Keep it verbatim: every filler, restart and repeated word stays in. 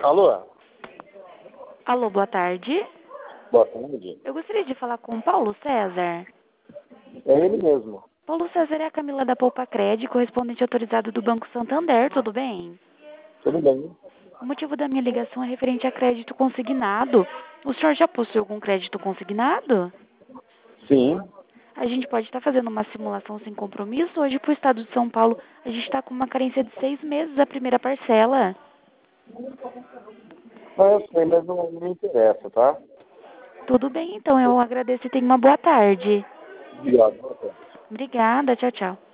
Alô? Alô, boa tarde. Boa tarde. Eu gostaria de falar com o Paulo César. É ele mesmo. Paulo César é a Camila da Poupa Cred, correspondente autorizado do Banco Santander, tudo bem? Tudo bem? O motivo da minha ligação é referente a crédito consignado. O senhor já possui algum crédito consignado? Sim. A gente pode estar fazendo uma simulação sem compromisso. Hoje, para o estado de São Paulo, a gente está com uma carência de seis meses a primeira parcela. Não, eu sei, mas não, não me interessa, tá? Tudo bem, então. Eu agradeço e tenha uma boa tarde. Obrigado. Boa tarde. Obrigada. Tchau, tchau.